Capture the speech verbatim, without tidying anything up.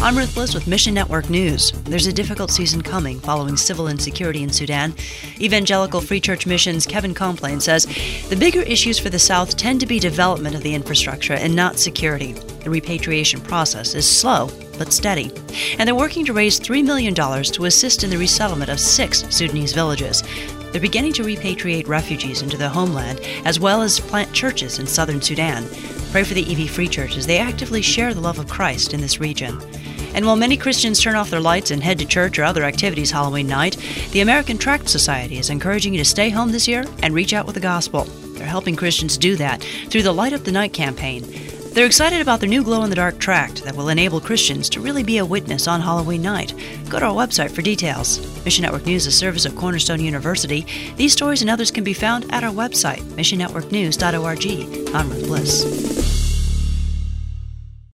I'm Ruth Bliss with Mission Network News. There's a difficult season coming following civil insecurity in Sudan. Evangelical Free Church Mission's Kevin Complain says the bigger issues for the South tend to be development of the infrastructure and not security. The repatriation process is slow but steady. And they're working to raise three million dollars to assist in the resettlement of six Sudanese villages. They're beginning to repatriate refugees into their homeland, as well as plant churches in southern Sudan. Pray for the E V Free Church as they actively share the love of Christ in this region. And while many Christians turn off their lights and head to church or other activities Halloween night, the American Tract Society is encouraging you to stay home this year and reach out with the gospel. They're helping Christians do that through the Light Up the Night campaign. They're excited about their new glow-in-the-dark tract that will enable Christians to really be a witness on Halloween night. Go to our website for details. Mission Network News is a service of Cornerstone University. These stories and others can be found at our website, mission network news dot org. I'm Ruth Bliss.